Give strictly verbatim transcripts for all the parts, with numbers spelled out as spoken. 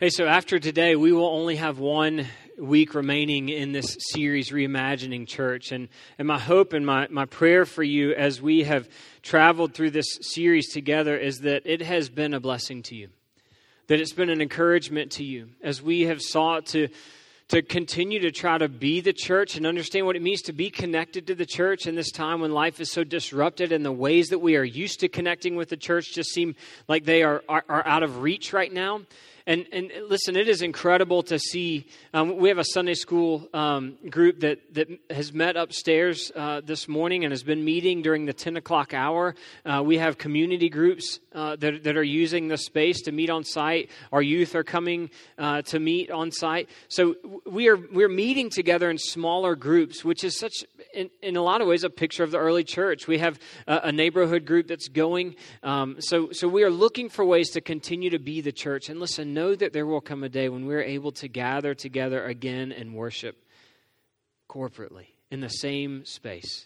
Hey, so after today, we will only have one week remaining in this series, Reimagining Church. And, and my hope and my, my prayer for you as we have traveled through this series together is that it has been a blessing to you, that it's been an encouragement to you as we have sought to, to continue to try to be the church and understand what it means to be connected to the church in this time when life is so disrupted and the ways that we are used to connecting with the church just seem like they are, are, are out of reach right now. And and listen, it is incredible to see. Um, we have a Sunday school um, group that that has met upstairs uh, this morning and has been meeting during the ten o'clock hour. Uh, we have community groups uh, that that are using the space to meet on site. Our youth are coming uh, to meet on site. So we are we're meeting together in smaller groups, which is such in, in a lot of ways a picture of the early church. We have a, a neighborhood group that's going. Um, so so we are looking for ways to continue to be the church. And listen, know that there will come a day when we're able to gather together again and worship corporately in the same space.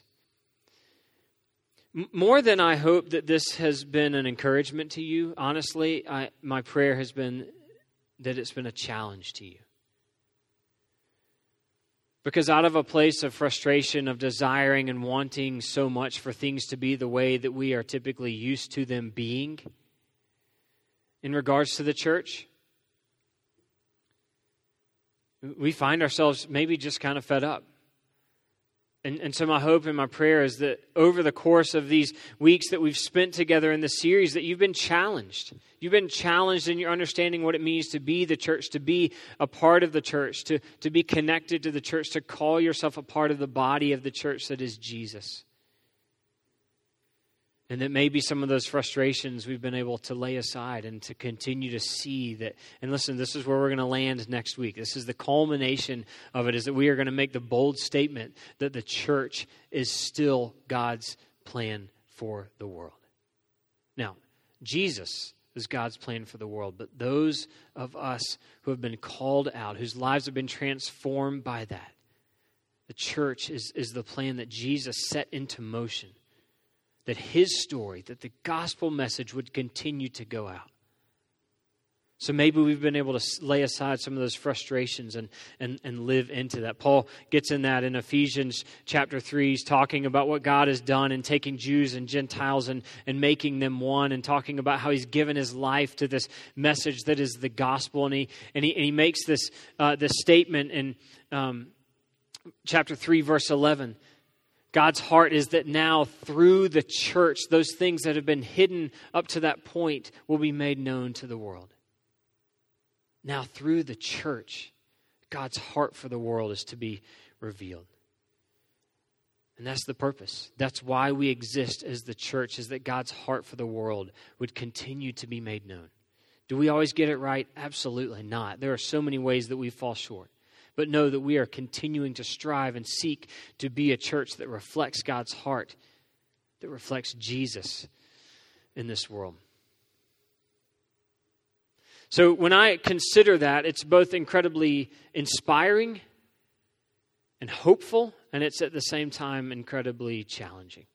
M- more than I hope that this has been an encouragement to you, honestly, I, my prayer has been that it's been a challenge to you. Because out of a place of frustration, of desiring and wanting so much for things to be the way that we are typically used to them being in regards to the church, we find ourselves maybe just kind of fed up. And, and so my hope and my prayer is that over the course of these weeks that we've spent together in this series, that you've been challenged. You've been challenged in your understanding what it means to be the church, to be a part of the church, to, to be connected to the church, to call yourself a part of the body of the church that is Jesus. And that maybe some of those frustrations we've been able to lay aside and to continue to see that. And listen, this is where we're going to land next week. This is the culmination of it, is that we are going to make the bold statement that the church is still God's plan for the world. Now, Jesus is God's plan for the world, but those of us who have been called out, whose lives have been transformed by that, the church is, is the plan that Jesus set into motion. That his story, that the gospel message would continue to go out. So maybe we've been able to lay aside some of those frustrations and, and, and live into that. Paul gets in that in Ephesians chapter three. He's talking about what God has done in taking Jews and Gentiles and, and making them one, and talking about how he's given his life to this message that is the gospel. And he and he, and he makes this, uh, this statement in um, chapter three, verse eleven. God's heart is that now through the church, those things that have been hidden up to that point will be made known to the world. Now through the church, God's heart for the world is to be revealed. And that's the purpose. That's why we exist as the church, is that God's heart for the world would continue to be made known. Do we always get it right? Absolutely not. There are so many ways that we fall short. But know that we are continuing to strive and seek to be a church that reflects God's heart, that reflects Jesus in this world. So when I consider that, it's both incredibly inspiring and hopeful, and it's at the same time incredibly challenging.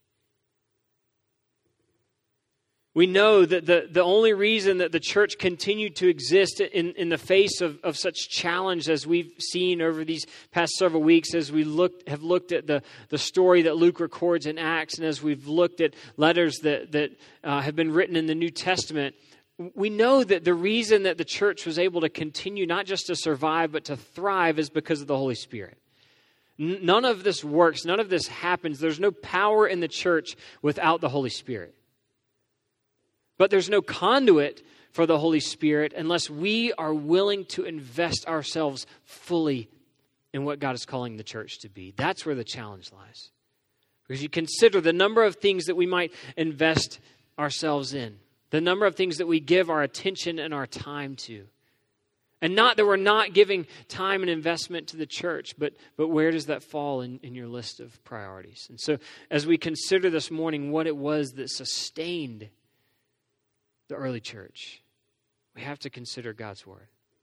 We know that the, the only reason that the church continued to exist in, in the face of, of such challenge as we've seen over these past several weeks, as we looked, have looked at the, the story that Luke records in Acts, and as we've looked at letters that, that uh, have been written in the New Testament, we know that the reason that the church was able to continue not just to survive but to thrive is because of the Holy Spirit. N- none of this works. None of this happens. There's no power in the church without the Holy Spirit. But there's no conduit for the Holy Spirit unless we are willing to invest ourselves fully in what God is calling the church to be. That's where the challenge lies. Because you consider the number of things that we might invest ourselves in, the number of things that we give our attention and our time to. And not that we're not giving time and investment to the church, but, but where does that fall in, in your list of priorities? And so as we consider this morning what it was that sustained the early church, we have to consider God's word.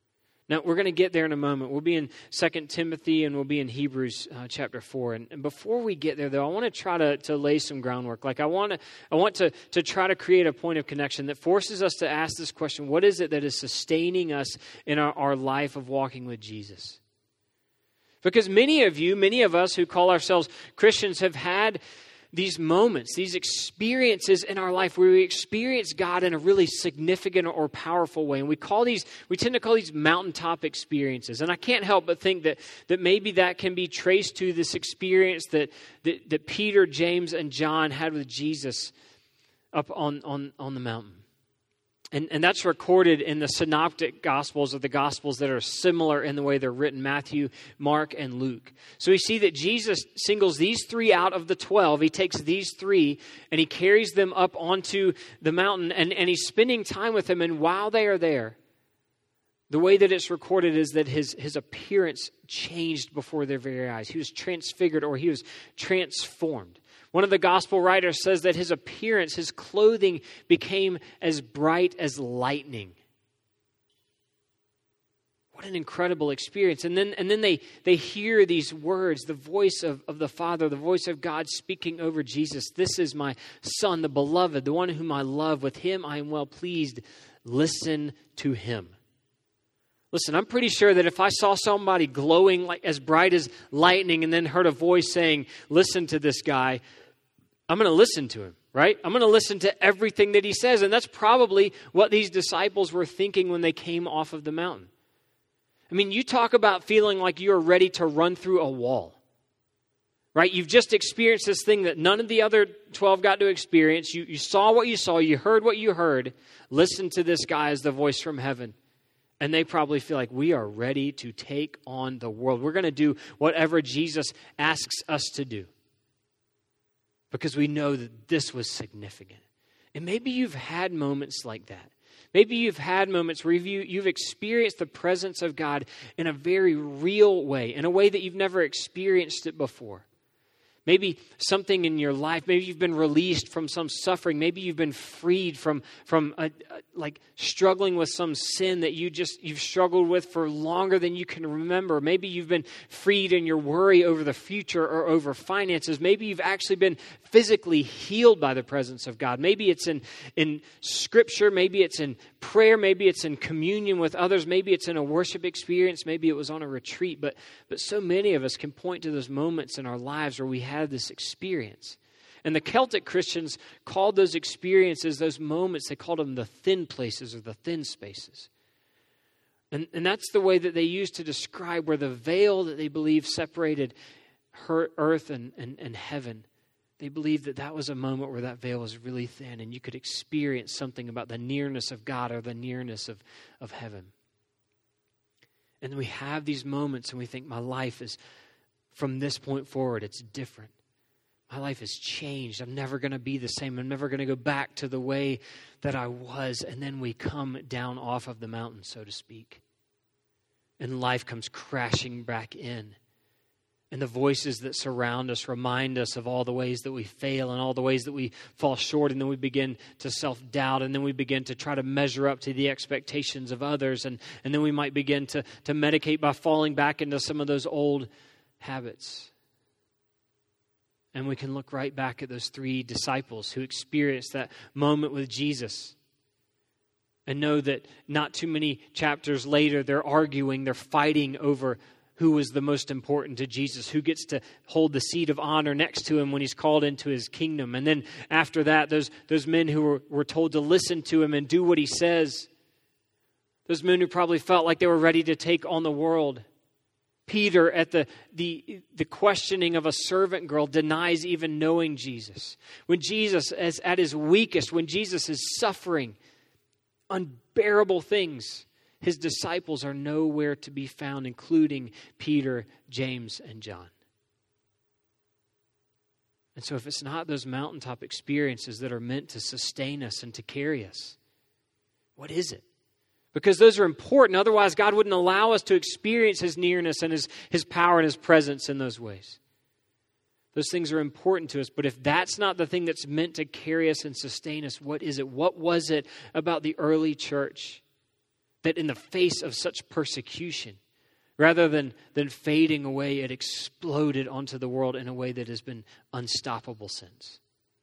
Now, we're going to get there in a moment. We'll be in Second Timothy and we'll be in Hebrews uh, chapter four. And, and before we get there, though, I want to try to, to lay some groundwork. Like I want to I want to, to try to create a point of connection that forces us to ask this question: what is it that is sustaining us in our, our life of walking with Jesus? Because many of you, many of us who call ourselves Christians have had these moments, these experiences in our life where we experience God in a really significant or powerful way. And we call these, we tend to call these mountaintop experiences. And I can't help but think that that maybe that can be traced to this experience that that, that Peter, James, and John had with Jesus up on, on, on the mountain. And, and that's recorded in the synoptic gospels, or the gospels that are similar in the way they're written: Matthew, Mark, and Luke. So we see that Jesus singles these three out of the twelve. He takes these three and he carries them up onto the mountain, and, and he's spending time with them. And while they are there, the way that it's recorded is that his, his appearance changed before their very eyes. He was transfigured, or he was transformed. One of the gospel writers says that his appearance, his clothing, became as bright as lightning. What an incredible experience. And then and then they, they hear these words, the voice of, of the Father, the voice of God speaking over Jesus. This is my Son, the beloved, the one whom I love. With him I am well pleased. Listen to him. Listen, I'm pretty sure that if I saw somebody glowing like as bright as lightning and then heard a voice saying, listen to this guy, I'm going to listen to him, right? I'm going to listen to everything that he says. And that's probably what these disciples were thinking when they came off of the mountain. I mean, you talk about feeling like you're ready to run through a wall, right? You've just experienced this thing that none of the other twelve got to experience. You, you saw what you saw. You heard what you heard. Listen to this guy as the voice from heaven. And they probably feel like we are ready to take on the world. We're going to do whatever Jesus asks us to do, because we know that this was significant. And maybe you've had moments like that. Maybe you've had moments where you, you've experienced the presence of God in a very real way, in a way that you've never experienced it before. Maybe something in your life, maybe you've been released from some suffering. Maybe you've been freed from, from a, a, like struggling with some sin that you just, you've struggled with for longer than you can remember. Maybe you've been freed in your worry over the future or over finances. Maybe you've actually been physically healed by the presence of God. Maybe it's in, in scripture. Maybe it's in prayer. Maybe it's in communion with others. Maybe it's in a worship experience. Maybe it was on a retreat. But, but so many of us can point to those moments in our lives where we have had this experience. And the Celtic Christians called those experiences, those moments, they called them the thin places or the thin spaces. And, and that's the way that they used to describe where the veil that they believed separated her, earth and, and, and heaven. They believed that that was a moment where that veil was really thin and you could experience something about the nearness of God or the nearness of, of heaven. And we have these moments and we think, my life is, from this point forward, it's different. My life has changed. I'm never going to be the same. I'm never going to go back to the way that I was. And then we come down off of the mountain, so to speak. And life comes crashing back in. And the voices that surround us remind us of all the ways that we fail and all the ways that we fall short. And then we begin to self-doubt. And then we begin to try to measure up to the expectations of others. And, and then we might begin to, to medicate by falling back into some of those old habits. And we can look right back at those three disciples who experienced that moment with Jesus and know that not too many chapters later, they're arguing, they're fighting over who was the most important to Jesus, who gets to hold the seat of honor next to him when he's called into his kingdom. And then after that, those, those men who were, were told to listen to him and do what he says, those men who probably felt like they were ready to take on the world. Peter, at the, the, the questioning of a servant girl, denies even knowing Jesus. When Jesus is at his weakest, when Jesus is suffering unbearable things, his disciples are nowhere to be found, including Peter, James, and John. And so if it's not those mountaintop experiences that are meant to sustain us and to carry us, what is it? Because those are important. Otherwise, God wouldn't allow us to experience his nearness and his, his power and his presence in those ways. Those things are important to us. But if that's not the thing that's meant to carry us and sustain us, what is it? What was it about the early church that in the face of such persecution, rather than, than fading away, it exploded onto the world in a way that has been unstoppable since.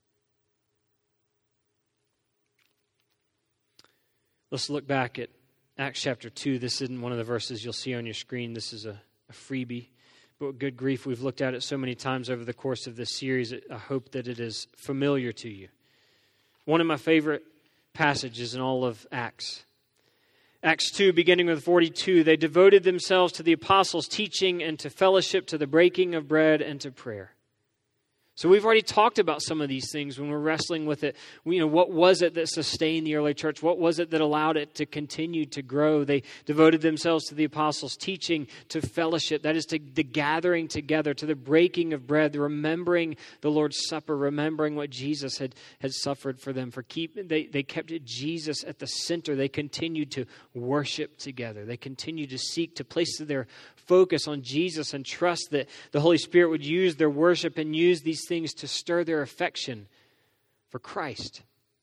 Let's look back at Acts chapter two. This isn't one of the verses you'll see on your screen. This is a, a freebie. But good grief, we've looked at it so many times over the course of this series. I hope that it is familiar to you. One of my favorite passages in all of Acts. Acts two, beginning with forty-two, they devoted themselves to the apostles' teaching and to fellowship, to the breaking of bread and to prayer. So we've already talked about some of these things when we're wrestling with it. You know, what was it that sustained the early church? What was it that allowed it to continue to grow? They devoted themselves to the apostles' teaching, to fellowship, that is to the gathering together, to the breaking of bread, the remembering the Lord's Supper, remembering what Jesus had, had suffered for them. For keep they, they kept Jesus at the center. They continued to worship together. They continued to seek to place their focus on Jesus and trust that the Holy Spirit would use their worship and use these things to stir their affection for Christ.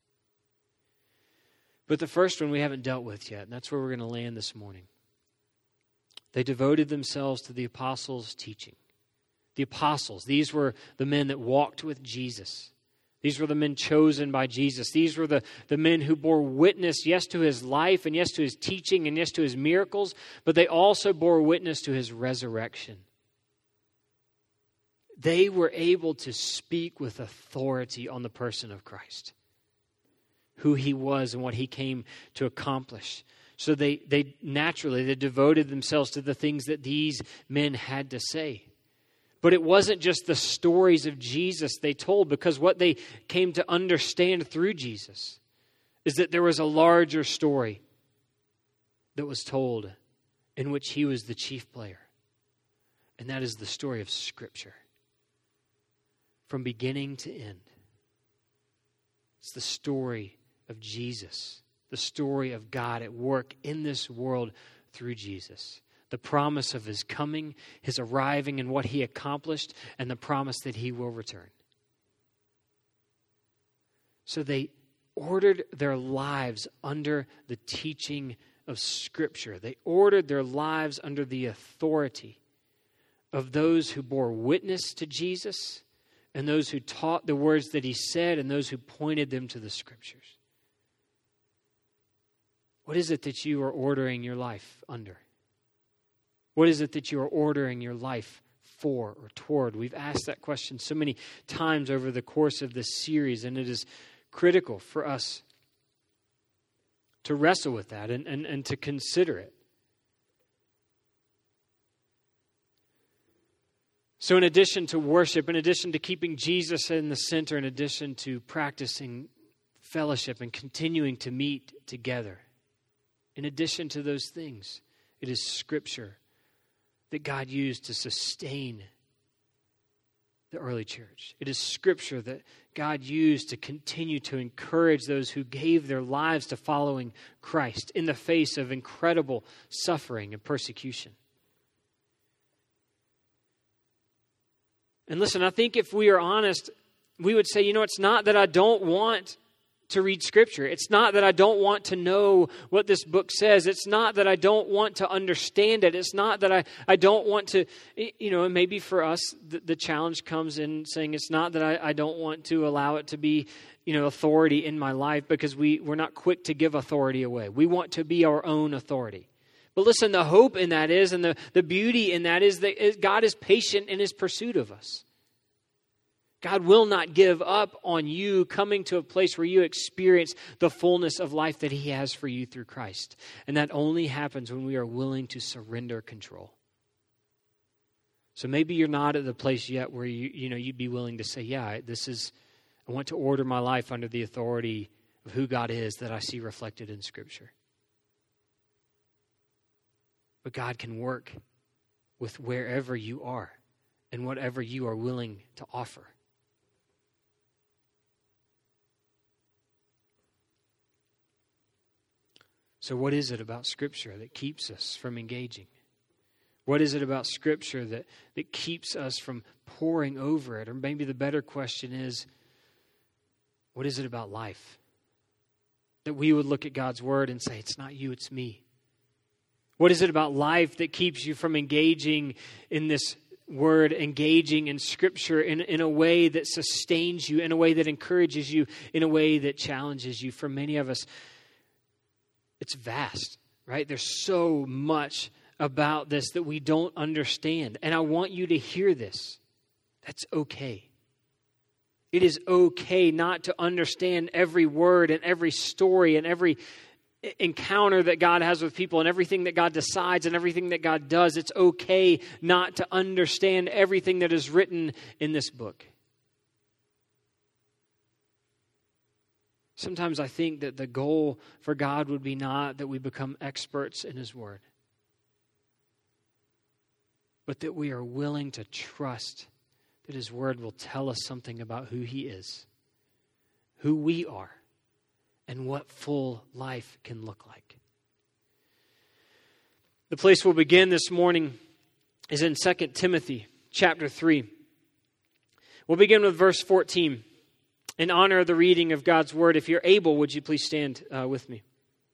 But the first one we haven't dealt with yet, and that's where we're going to land this morning. They devoted themselves to the apostles' teaching. The apostles, these were the men that walked with Jesus. These were the men chosen by Jesus. These were the, the men who bore witness, yes, to his life, and yes, to his teaching, and yes, to his miracles, but they also bore witness to his resurrection. They were able to speak with authority on the person of Christ, who he was and what he came to accomplish. So they, they naturally, they devoted themselves to the things that these men had to say. But it wasn't just the stories of Jesus they told, because what they came to understand through Jesus is that there was a larger story that was told in which he was the chief player. And that is the story of Scripture. From beginning to end. It's the story of Jesus. The story of God at work in this world through Jesus. The promise of his coming, his arriving, and what he accomplished, and the promise that he will return. So they ordered their lives under the teaching of Scripture. They ordered their lives under the authority of those who bore witness to Jesus, and those who taught the words that he said, and those who pointed them to the Scriptures. What is it that you are ordering your life under? What is it that you are ordering your life for or toward? We've asked that question so many times over the course of this series, and it is critical for us to wrestle with that and, and, and to consider it. So in addition to worship, in addition to keeping Jesus in the center, in addition to practicing fellowship and continuing to meet together, in addition to those things, it is Scripture that God used to sustain the early church. It is Scripture that God used to continue to encourage those who gave their lives to following Christ in the face of incredible suffering and persecution. And listen, I think if we are honest, we would say, you know, it's not that I don't want to read Scripture. It's not that I don't want to know what this book says. It's not that I don't want to understand it. It's not that I, I don't want to, you know, and maybe for us, the, the challenge comes in saying it's not that I, I don't want to allow it to be, you know, authority in my life, because we, we're not quick to give authority away. We want to be our own authority. But listen, the hope in that is, and the, the beauty in that is that God is patient in his pursuit of us. God will not give up on you coming to a place where you experience the fullness of life that he has for you through Christ. And that only happens when we are willing to surrender control. So maybe you're not at the place yet where you, you know, you'd be willing to say, yeah, this is, I want to order my life under the authority of who God is that I see reflected in Scripture. But God can work with wherever you are and whatever you are willing to offer. So what is it about Scripture that keeps us from engaging? What is it about Scripture that, that keeps us from poring over it? Or maybe the better question is, what is it about life? That we would look at God's Word and say, it's not you, it's me. What is it about life that keeps you from engaging in this word, engaging in Scripture in, in a way that sustains you, in a way that encourages you, in a way that challenges you? For many of us, it's vast, right? There's so much about this that we don't understand. And I want you to hear this. That's okay. It is okay not to understand every word and every story and every encounter that God has with people and everything that God decides and everything that God does. It's okay not to understand everything that is written in this book. Sometimes I think that the goal for God would be not that we become experts in His Word, but that we are willing to trust that His Word will tell us something about who He is, who we are, and what full life can look like. The place we'll begin this morning is in Second Timothy chapter three. We'll begin with verse fourteen. In honor of the reading of God's Word, if you're able, would you please stand uh, with me?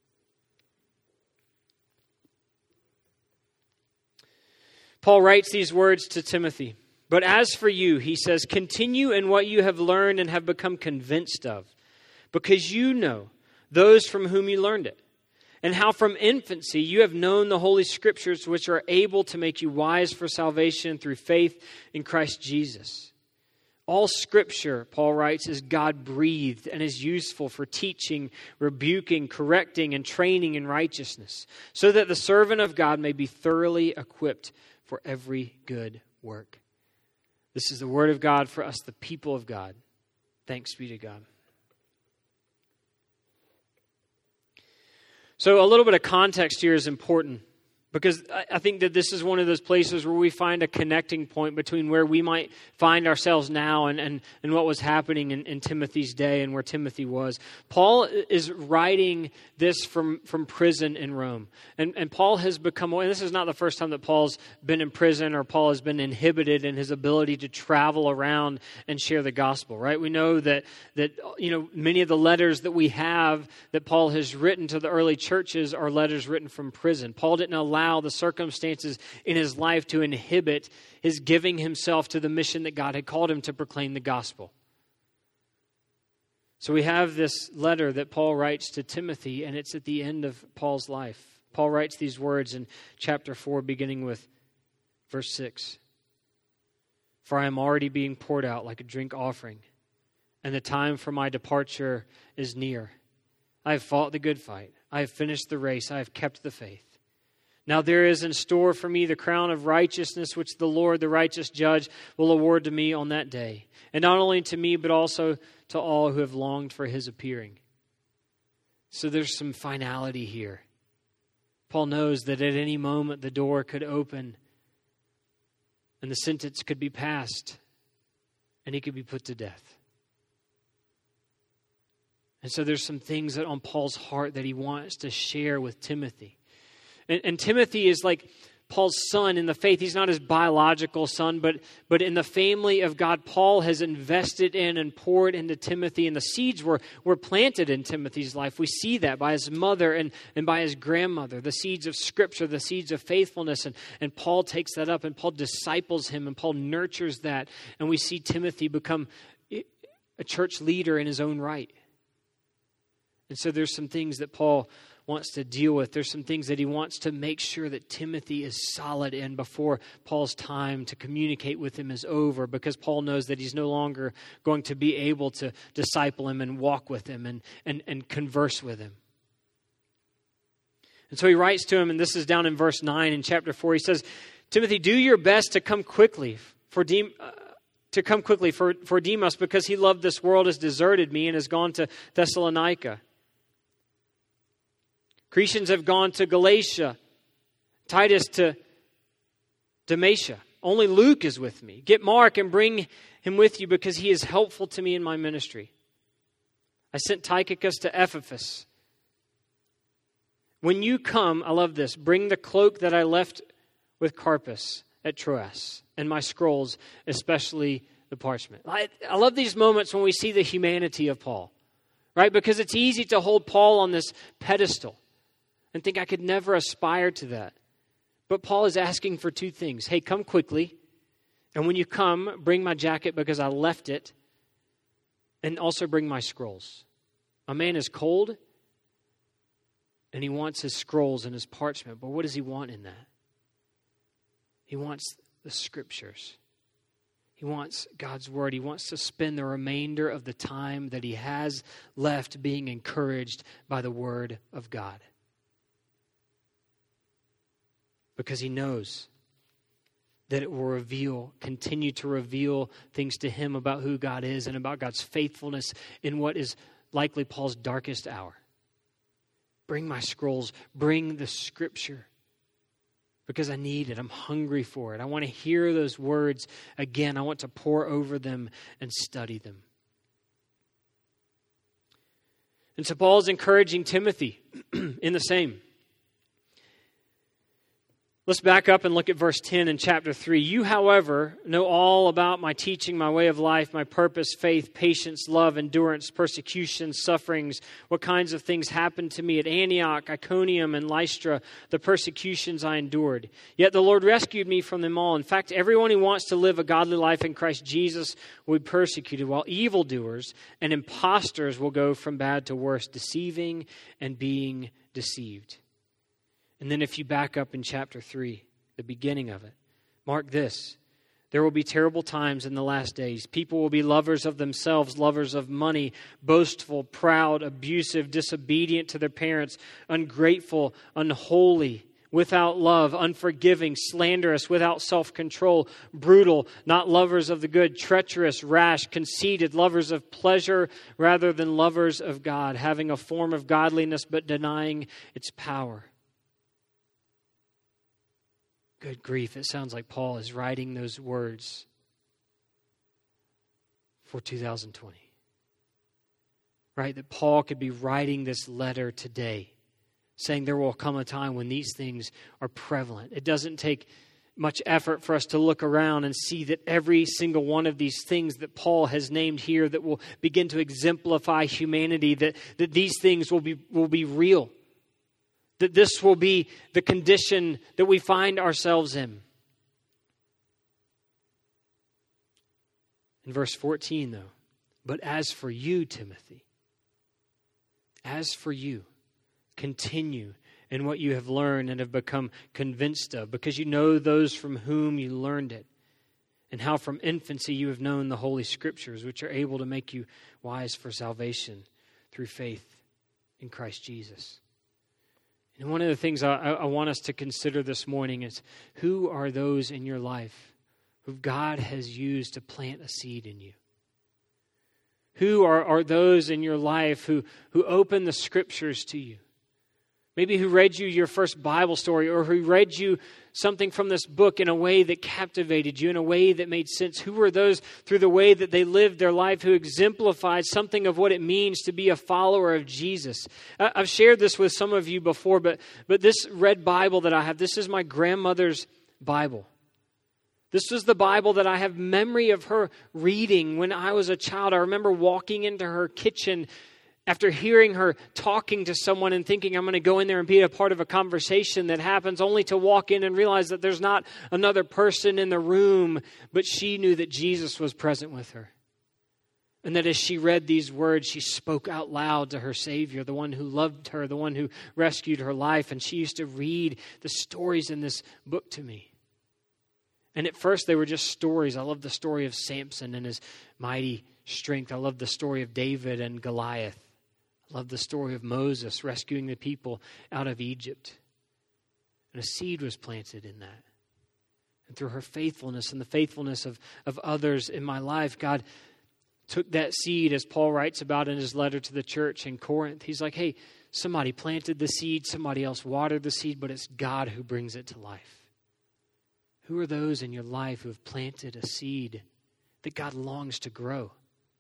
Paul writes these words to Timothy. But as for you, he says, continue in what you have learned and have become convinced of, because you know those from whom you learned it, and how from infancy you have known the Holy Scriptures, which are able to make you wise for salvation through faith in Christ Jesus. All Scripture, Paul writes, is God-breathed and is useful for teaching, rebuking, correcting, and training in righteousness, so that the servant of God may be thoroughly equipped for every good work. This is the word of God for us, the people of God. Thanks be to God. So a little bit of context here is important, because I think that this is one of those places where we find a connecting point between where we might find ourselves now and, and, and what was happening in, in Timothy's day and where Timothy was. Paul is writing this from, from prison in Rome. And, and Paul has become, and this is not the first time that Paul's been in prison or Paul has been inhibited in his ability to travel around and share the gospel, right? We know that, that you know, many of the letters that we have that Paul has written to the early churches are letters written from prison. Paul didn't allow the circumstances in his life to inhibit his giving himself to the mission that God had called him to proclaim the gospel. So we have this letter that Paul writes to Timothy, and it's at the end of Paul's life. Paul writes these words in chapter four, beginning with verse six. For I am already being poured out like a drink offering, and the time for my departure is near. I have fought the good fight. I have finished the race. I have kept the faith. Now there is in store for me the crown of righteousness, which the Lord, the righteous judge, will award to me on that day. And not only to me, but also to all who have longed for His appearing. So there's some finality here. Paul knows that at any moment the door could open and the sentence could be passed and he could be put to death. And so there's some things that on Paul's heart that he wants to share with Timothy. And, and Timothy is like Paul's son in the faith. He's not his biological son, but, but in the family of God, Paul has invested in and poured into Timothy, and the seeds were, were planted in Timothy's life. We see that by his mother and, and by his grandmother, the seeds of Scripture, the seeds of faithfulness. And, and Paul takes that up, and Paul disciples him, and Paul nurtures that. And we see Timothy become a church leader in his own right. And so there's some things that Paul wants to deal with. There's some things that he wants to make sure that Timothy is solid in before Paul's time to communicate with him is over, because Paul knows that he's no longer going to be able to disciple him and walk with him and, and, and converse with him. And so he writes to him, and this is down in verse nine in chapter four. He says, Timothy, do your best to come quickly for Dem- uh, to come quickly for, for Demas, because he loved this world, has deserted me and has gone to Thessalonica. Cretans have gone to Galatia, Titus to Dalmatia. Only Luke is with me. Get Mark and bring him with you, because he is helpful to me in my ministry. I sent Tychicus to Ephesus. When you come, I love this, bring the cloak that I left with Carpus at Troas, and my scrolls, especially the parchment. I, I love these moments when we see the humanity of Paul, right? Because it's easy to hold Paul on this pedestal and think I could never aspire to that. But Paul is asking for two things. Hey, come quickly. And when you come, bring my jacket because I left it. And also bring my scrolls. A man is cold and he wants his scrolls and his parchment. But what does he want in that? He wants the scriptures. He wants God's word. He wants to spend the remainder of the time that he has left being encouraged by the word of God. Because he knows that it will reveal, continue to reveal things to him about who God is and about God's faithfulness in what is likely Paul's darkest hour. Bring my scrolls, bring the scripture, because I need it. I'm hungry for it. I want to hear those words again. I want to pore over them and study them. And so Paul's encouraging Timothy in the same. Let's back up and look at verse ten in chapter three. You, however, know all about my teaching, my way of life, my purpose, faith, patience, love, endurance, persecution, sufferings, what kinds of things happened to me at Antioch, Iconium, and Lystra, the persecutions I endured. Yet the Lord rescued me from them all. In fact, everyone who wants to live a godly life in Christ Jesus will be persecuted, while evildoers and impostors will go from bad to worse, deceiving and being deceived. And then if you back up in chapter three, the beginning of it, mark this. There will be terrible times in the last days. People will be lovers of themselves, lovers of money, boastful, proud, abusive, disobedient to their parents, ungrateful, unholy, without love, unforgiving, slanderous, without self-control, brutal, not lovers of the good, treacherous, rash, conceited, lovers of pleasure rather than lovers of God, having a form of godliness but denying its power. Good grief, it sounds like Paul is writing those words for two thousand twenty. Right? That Paul could be writing this letter today, saying there will come a time when these things are prevalent. It doesn't take much effort for us to look around and see that every single one of these things that Paul has named here that will begin to exemplify humanity, that, that these things will be will be real. That this will be the condition that we find ourselves in. In verse fourteen, though, but as for you, Timothy, as for you, continue in what you have learned and have become convinced of, because you know those from whom you learned it, and how from infancy you have known the Holy Scriptures, which are able to make you wise for salvation through faith in Christ Jesus. And one of the things I, I want us to consider this morning is, who are those in your life who God has used to plant a seed in you? Who are, are those in your life who, who open the Scriptures to you? Maybe who read you your first Bible story, or who read you something from this book in a way that captivated you, in a way that made sense. Who were those through the way that they lived their life who exemplified something of what it means to be a follower of Jesus? I've shared this with some of you before, but, but this red Bible that I have, this is my grandmother's Bible. This was the Bible that I have memory of her reading when I was a child. I remember walking into her kitchen after hearing her talking to someone and thinking I'm going to go in there and be a part of a conversation that happens, only to walk in and realize that there's not another person in the room, but she knew that Jesus was present with her. And that as she read these words, she spoke out loud to her Savior, the one who loved her, the one who rescued her life. And she used to read the stories in this book to me. And at first they were just stories. I love the story of Samson and his mighty strength. I love the story of David and Goliath. I love the story of Moses rescuing the people out of Egypt. And a seed was planted in that. And through her faithfulness and the faithfulness of, of others in my life, God took that seed, as Paul writes about in his letter to the church in Corinth. He's like, hey, somebody planted the seed, somebody else watered the seed, but it's God who brings it to life. Who are those in your life who have planted a seed that God longs to grow?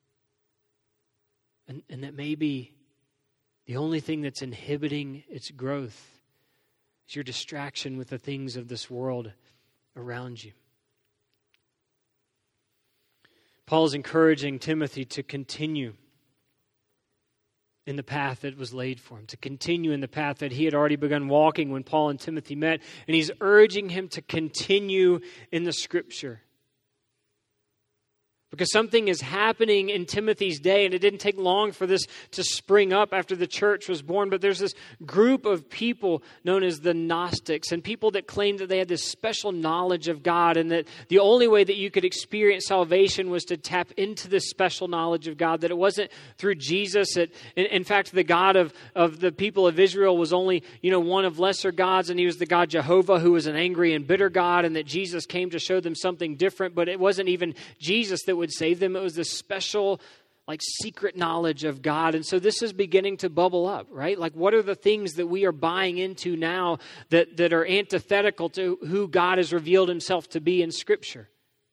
And, and that maybe the only thing that's inhibiting its growth is your distraction with the things of this world around you. Paul's encouraging Timothy to continue in the path that was laid for him, to continue in the path that he had already begun walking when Paul and Timothy met. And he's urging him to continue in the Scripture. Because something is happening in Timothy's day, and it didn't take long for this to spring up after the church was born. But there's this group of people known as the Gnostics, and people that claimed that they had this special knowledge of God, and that the only way that you could experience salvation was to tap into this special knowledge of God, that it wasn't through Jesus. That, in, in fact, the God of, of the people of Israel was only, you know, one of lesser gods, and he was the God Jehovah, who was an angry and bitter God, and that Jesus came to show them something different. But it wasn't even Jesus that would save them. It was this special, like, secret knowledge of God. And so this is beginning to bubble up, right? Like, what are the things that we are buying into now that, that are antithetical to who God has revealed himself to be in Scripture?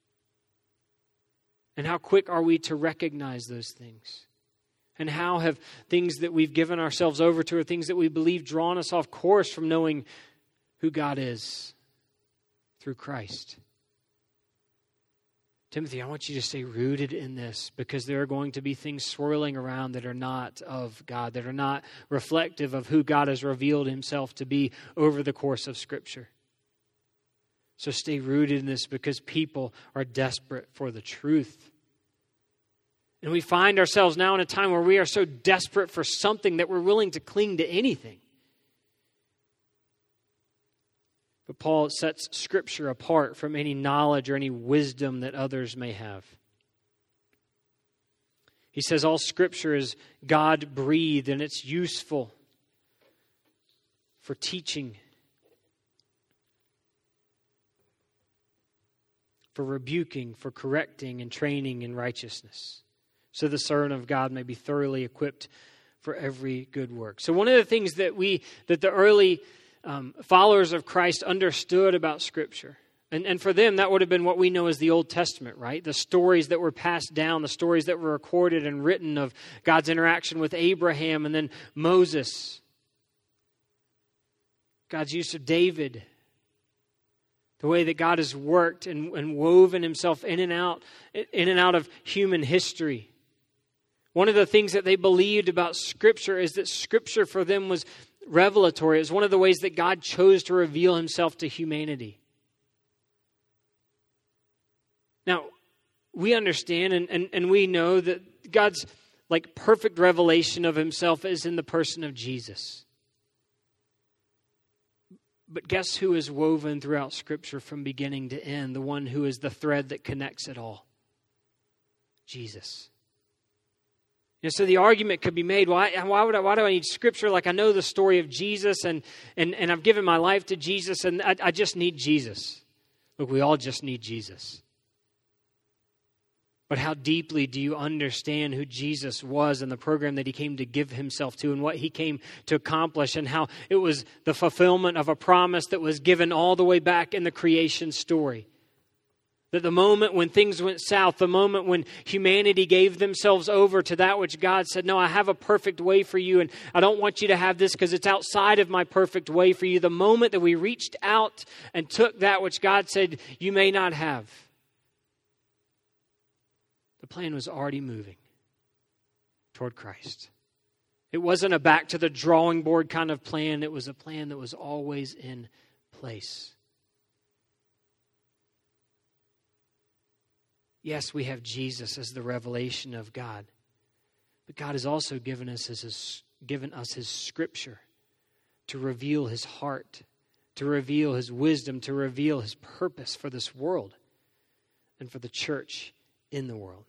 And how quick are we to recognize those things? And how have things that we've given ourselves over to, or things that we believe, drawn us off course from knowing who God is through Christ? Timothy, I want you to stay rooted in this, because there are going to be things swirling around that are not of God, that are not reflective of who God has revealed himself to be over the course of Scripture. So stay rooted in this, because people are desperate for the truth. And we find ourselves now in a time where we are so desperate for something that we're willing to cling to anything. But Paul sets Scripture apart from any knowledge or any wisdom that others may have. He says all Scripture is God-breathed, and it's useful for teaching, for rebuking, for correcting, and training in righteousness, so the servant of God may be thoroughly equipped for every good work. So one of the things that we, that the early Um, followers of Christ understood about Scripture. And, and for them, that would have been what we know as the Old Testament, right? The stories that were passed down, the stories that were recorded and written of God's interaction with Abraham and then Moses. God's use of David. The way that God has worked and, and woven himself in and out, in and out of human history. One of the things that they believed about Scripture is that Scripture for them was revelatory. It was one of the ways that God chose to reveal himself to humanity. Now, we understand and, and, and we know that God's like perfect revelation of himself is in the person of Jesus. But guess who is woven throughout Scripture from beginning to end? The one who is the thread that connects it all. Jesus. And so the argument could be made, why, why, would I, why do I need Scripture? Like, I know the story of Jesus, and and, and I've given my life to Jesus, and I, I just need Jesus. Look, we all just need Jesus. But how deeply do you understand who Jesus was and the program that he came to give himself to and what he came to accomplish, and how it was the fulfillment of a promise that was given all the way back in the creation story? That the moment when things went south, the moment when humanity gave themselves over to that which God said, no, I have a perfect way for you, and I don't want you to have this because it's outside of my perfect way for you. The moment that we reached out and took that which God said you may not have, the plan was already moving toward Christ. It wasn't a back to the drawing board kind of plan. It was a plan that was always in place. Yes, we have Jesus as the revelation of God. But God has also given us his, his, given us his Scripture to reveal his heart, to reveal his wisdom, to reveal his purpose for this world and for the church in the world.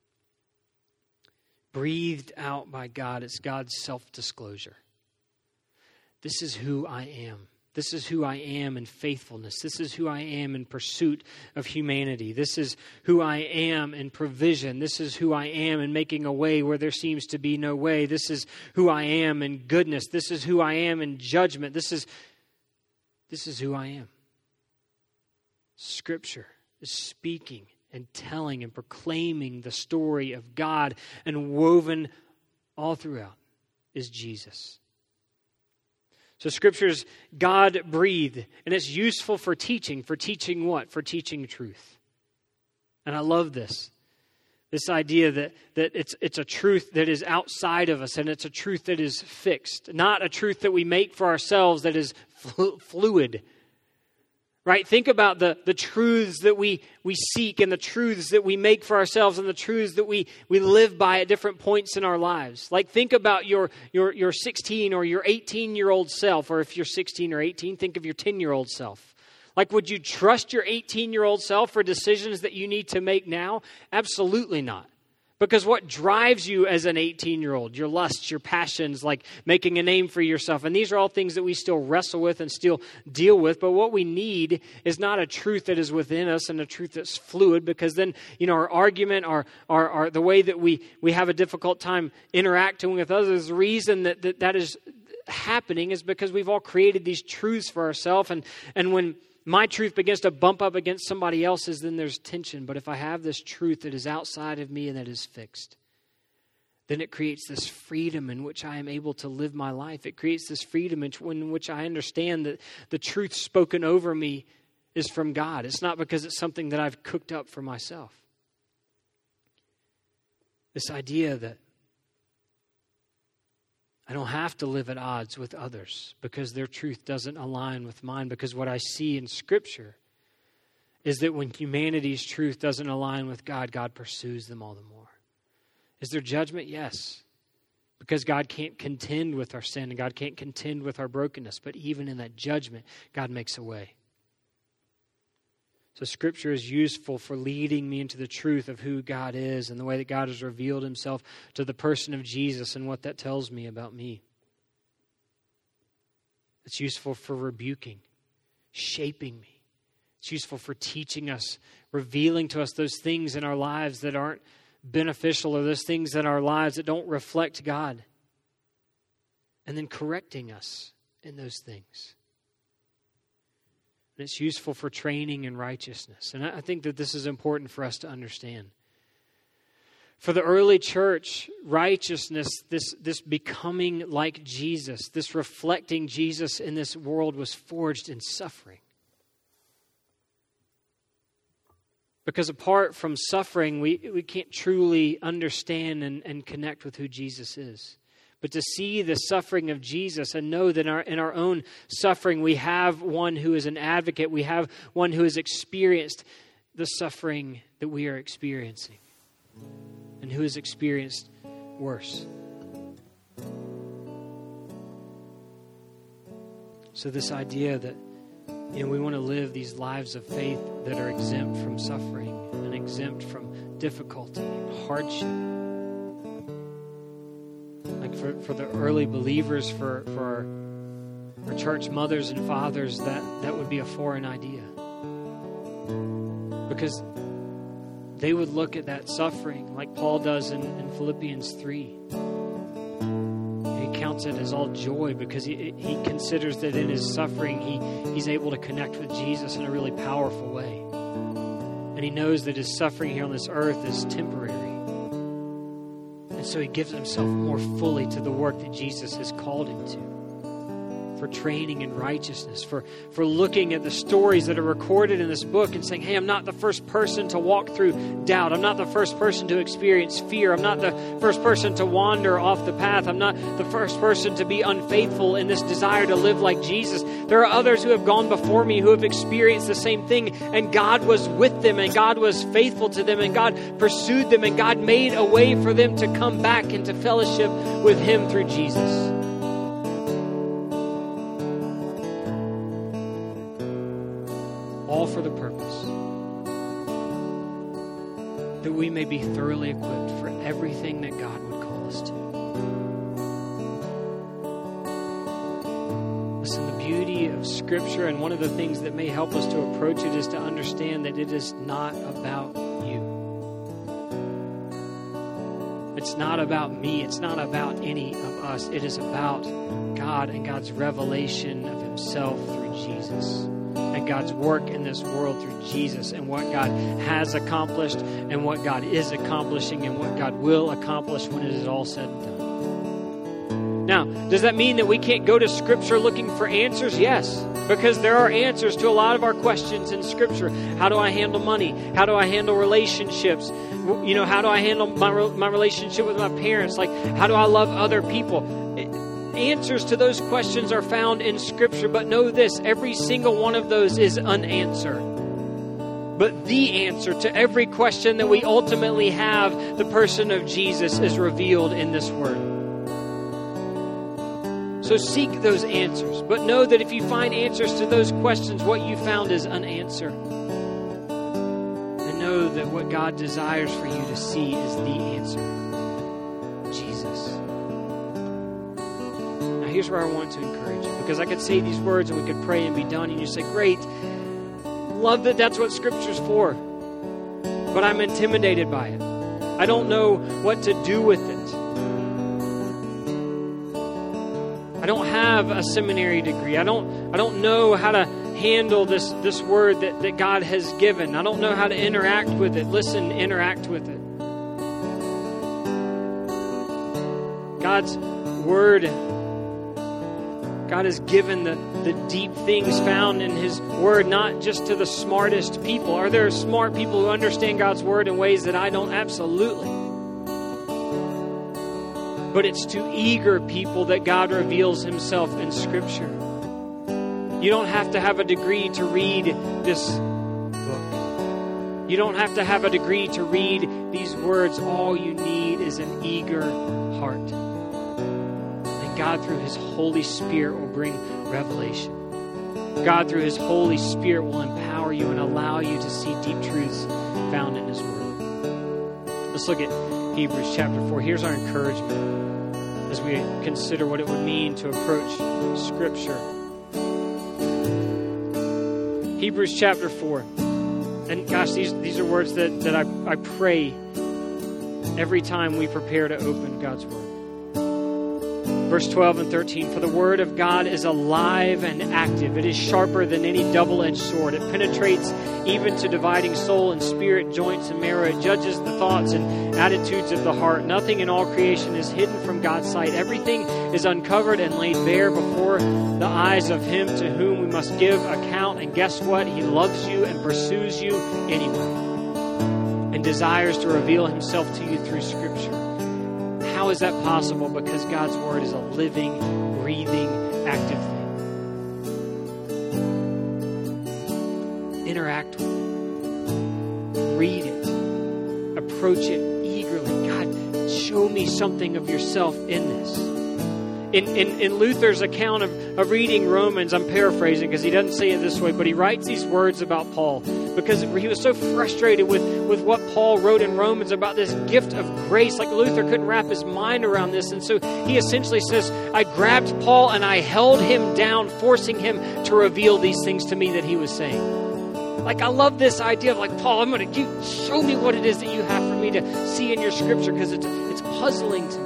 Breathed out by God, it's God's self-disclosure. This is who I am. This is who I am in faithfulness. This is who I am in pursuit of humanity. This is who I am in provision. This is who I am in making a way where there seems to be no way. This is who I am in goodness. This is who I am in judgment. This is, this is who I am. Scripture is speaking and telling and proclaiming the story of God, and woven all throughout is Jesus. So Scripture is God-breathed, and it's useful for teaching. For teaching what? For teaching truth. And I love this, This idea that, that it's it's a truth that is outside of us, and it's a truth that is fixed, not a truth that we make for ourselves that is flu- fluid. Right? Think about the, the truths that we, we seek and the truths that we make for ourselves and the truths that we, we live by at different points in our lives. Like think about your, your, your sixteen or your eighteen-year-old self, or if you're sixteen or eighteen, think of your ten-year-old self. Like, would you trust your eighteen-year-old self for decisions that you need to make now? Absolutely not. Because what drives you as an eighteen-year-old? Your lusts, your passions, like making a name for yourself. And these are all things that we still wrestle with and still deal with. But what we need is not a truth that is within us and a truth that's fluid. Because then, you know, our argument, our, our, our the way that we, we have a difficult time interacting with others, the reason that that, that is happening is because we've all created these truths for ourselves. And, and when my truth begins to bump up against somebody else's, then there's tension. But if I have this truth that is outside of me and that is fixed, then it creates this freedom in which I am able to live my life. It creates this freedom in which I understand that the truth spoken over me is from God. It's not because it's something that I've cooked up for myself. This idea that I don't have to live at odds with others because their truth doesn't align with mine. Because what I see in Scripture is that when humanity's truth doesn't align with God, God pursues them all the more. Is there judgment? Yes. Because God can't contend with our sin and God can't contend with our brokenness. But even in that judgment, God makes a way. So Scripture is useful for leading me into the truth of who God is and the way that God has revealed himself to the person of Jesus and what that tells me about me. It's useful for rebuking, shaping me. It's useful for teaching us, revealing to us those things in our lives that aren't beneficial or those things in our lives that don't reflect God. And then correcting us in those things. And it's useful for training in righteousness. And I think that this is important for us to understand. For the early church, righteousness, this, this becoming like Jesus, this reflecting Jesus in this world was forged in suffering. Because apart from suffering, we, we can't truly understand and, and connect with who Jesus is. But to see the suffering of Jesus and know that in our, in our own suffering, we have one who is an advocate. We have one who has experienced the suffering that we are experiencing and who has experienced worse. So this idea that, you know, we want to live these lives of faith that are exempt from suffering and exempt from difficulty and hardship. Like for, for the early believers, for, for our, our church mothers and fathers, that, that would be a foreign idea. Because they would look at that suffering like Paul does in, in Philippians three. He counts it as all joy because he, he considers that in his suffering he, he's able to connect with Jesus in a really powerful way. And he knows that his suffering here on this earth is temporary. And so he gives himself more fully to the work that Jesus has called him to. For training in righteousness. For, for looking at the stories that are recorded in this book and saying, hey, I'm not the first person to walk through doubt. I'm not the first person to experience fear. I'm not the first person to wander off the path. I'm not the first person to be unfaithful in this desire to live like Jesus. There are others who have gone before me who have experienced the same thing. And God was with them and God was faithful to them and God pursued them and God made a way for them to come back into fellowship with Him through Jesus. All for the purpose that we may be thoroughly equipped for everything that God would call us to. Listen, the beauty of Scripture, and one of the things that may help us to approach it, is to understand that it is not about you. It's not about me. It's not about any of us. It is about God and God's revelation of Himself through Jesus. And God's work in this world through Jesus and what God has accomplished and what God is accomplishing and what God will accomplish when it is all said and done. Now, does that mean that we can't go to Scripture looking for answers? Yes, because there are answers to a lot of our questions in Scripture. How do I handle money? How do I handle relationships? you know, how do I handle my, my relationship with my parents? Like, how do I love other people? Answers to those questions are found in Scripture, but know this, every single one of those is unanswered. But the answer to every question that we ultimately have, the person of Jesus, is revealed in this word. So seek those answers, but know that if you find answers to those questions, what you found is unanswered. And know that what God desires for you to see is the answer. Here's where I want to encourage you, because I could say these words and we could pray and be done, and you say, great, love that that's what Scripture's for, but I'm intimidated by it. I don't know what to do with it. I don't have a seminary degree. I don't I don't know how to handle this, this word that, that God has given. I don't know how to interact with it. Listen, interact with it. God's word, God has given the, the deep things found in His Word, not just to the smartest people. Are there smart people who understand God's Word in ways that I don't? Absolutely. But it's to eager people that God reveals Himself in Scripture. You don't have to have a degree to read this book. You don't have to have a degree to read these words. All you need is an eager heart. God, through His Holy Spirit, will bring revelation. God, through His Holy Spirit, will empower you and allow you to see deep truths found in His Word. Let's look at Hebrews chapter four. Here's our encouragement as we consider what it would mean to approach Scripture. Hebrews chapter four. And gosh, these, these are words that, that I, I pray every time we prepare to open God's Word. Verse twelve and thirteen, for the word of God is alive and active. It is sharper than any double-edged sword. It penetrates even to dividing soul and spirit, joints and marrow. It judges the thoughts and attitudes of the heart. Nothing in all creation is hidden from God's sight. Everything is uncovered and laid bare before the eyes of Him to whom we must give account. And guess what? He loves you and pursues you anyway, and desires to reveal Himself to you through Scripture. How is that possible? Because God's Word is a living, breathing, active thing. Interact with it. Read it. Approach it eagerly. God, show me something of yourself in this. In, in, in Luther's account of, of reading Romans, I'm paraphrasing because he doesn't say it this way, but he writes these words about Paul because he was so frustrated with, with what Paul wrote in Romans about this gift of grace. Like Luther couldn't wrap his mind around this. And so he essentially says, I grabbed Paul and I held him down, forcing him to reveal these things to me that he was saying. Like, I love this idea of like, Paul, I'm going to you show me what it is that you have for me to see in your Scripture, because it's, it's puzzling to me.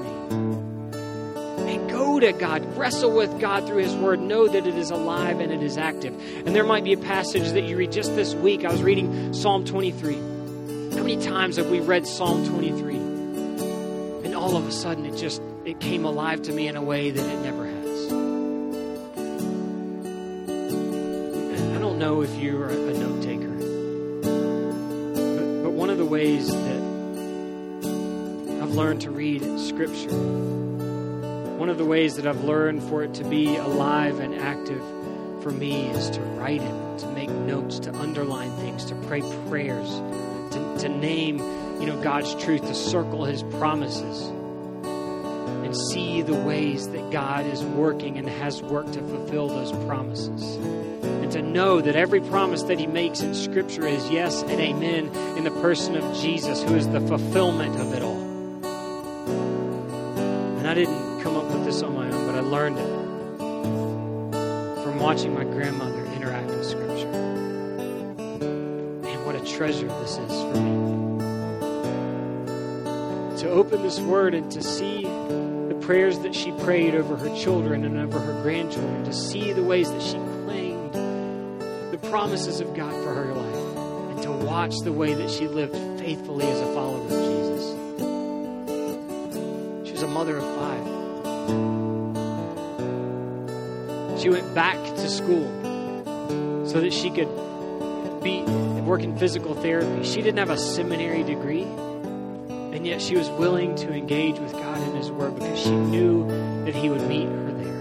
Go to God, wrestle with God through His Word, know that it is alive and it is active. And there might be a passage that you read just this week. I was reading Psalm twenty-three. How many times have we read Psalm twenty-three? And all of a sudden it just, it came alive to me in a way that it never has. I don't know if you're a note taker, but, but one of the ways that I've learned to read Scripture, one of the ways that I've learned for it to be alive and active for me is to write it, to make notes, to underline things, to pray prayers, to, to name, you know, God's truth, to circle His promises, and see the ways that God is working and has worked to fulfill those promises. And to know that every promise that He makes in Scripture is yes and amen in the person of Jesus, who is the fulfillment of it all. And I didn't come up with this on my own, but I learned it from watching my grandmother interact with Scripture. Man, what a treasure this is for me. To open this Word and to see the prayers that she prayed over her children and over her grandchildren, to see the ways that she claimed the promises of God for her life, and to watch the way that she lived faithfully as a follower of Jesus. She was a mother of five. She went back to school so that she could be work in physical therapy. She didn't have a seminary degree, And yet she was willing to engage with God in his word because she knew that he would meet her there.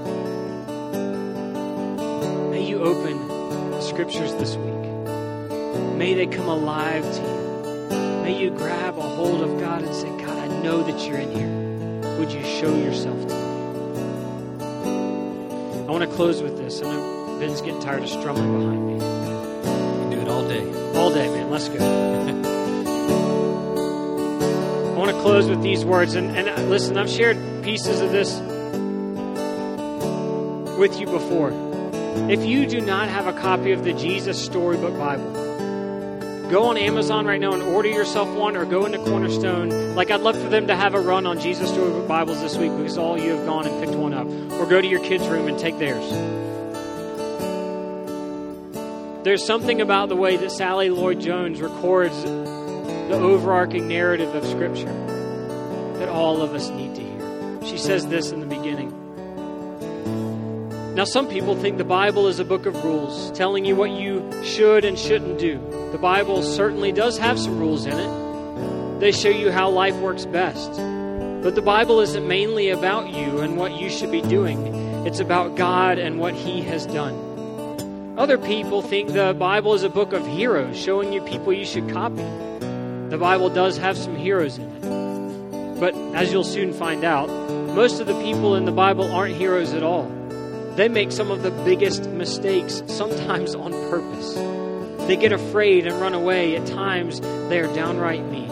May you open the scriptures this week. May they come alive to you. May you grab a hold of God and say, God, I know that you're in here. Would you show yourself to me? I want to close with this. I know Ben's getting tired of strumming behind me. You can do it all day. All day, man. Let's go. I want to close with these words. And, and listen, I've shared pieces of this with you before. If you do not have a copy of the Jesus Storybook Bible, go on Amazon right now and order yourself one, or go into Cornerstone. Like, I'd love for them to have a run on Jesus Storybook Bibles this week because all you have gone and picked one up. Or go to your kids' room and take theirs. There's something about the way that Sally Lloyd-Jones records the overarching narrative of Scripture that all of us need to hear. She says this in the beginning. Now, some people think the Bible is a book of rules, telling you what you should and shouldn't do. The Bible certainly does have some rules in it. They show you how life works best. But the Bible isn't mainly about you and what you should be doing. It's about God and what He has done. Other people think the Bible is a book of heroes, showing you people you should copy. The Bible does have some heroes in it. But as you'll soon find out, most of the people in the Bible aren't heroes at all. They make some of the biggest mistakes, sometimes on purpose. They get afraid and run away. At times, they are downright mean.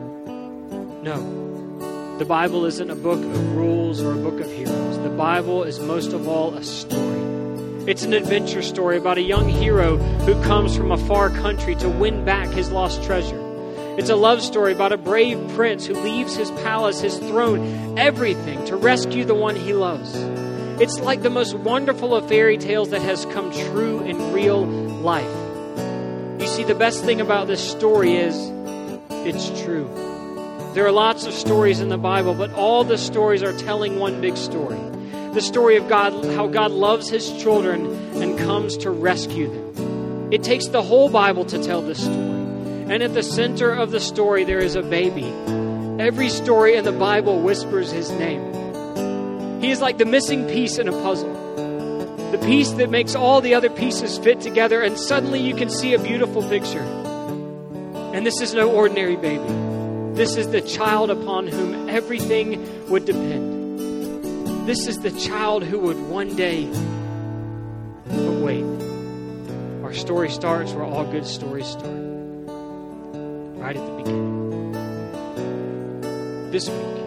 No, the Bible isn't a book of rules or a book of heroes. The Bible is most of all a story. It's an adventure story about a young hero who comes from a far country to win back his lost treasure. It's a love story about a brave prince who leaves his palace, his throne, everything to rescue the one he loves. It's like the most wonderful of fairy tales that has come true in real life. You see, the best thing about this story is it's true. There are lots of stories in the Bible, but all the stories are telling one big story. The story of God, how God loves His children and comes to rescue them. It takes the whole Bible to tell this story. And at the center of the story, there is a baby. Every story in the Bible whispers His name. He is like the missing piece in a puzzle. The piece that makes all the other pieces fit together, and suddenly you can see a beautiful picture. And this is no ordinary baby. This is the child upon whom everything would depend. This is the child who would one day... But wait. Our story starts where all good stories start. Right at the beginning. This week,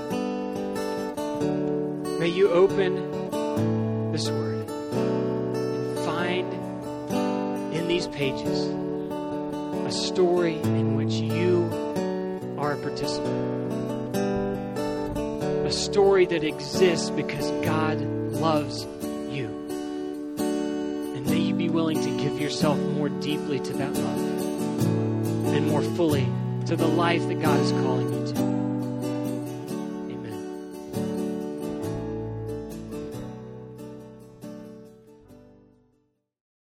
may you open this word and find in these pages a story in which you are a participant. A story that exists because God loves you. And may you be willing to give yourself more deeply to that love and more fully to the life that God is calling you to.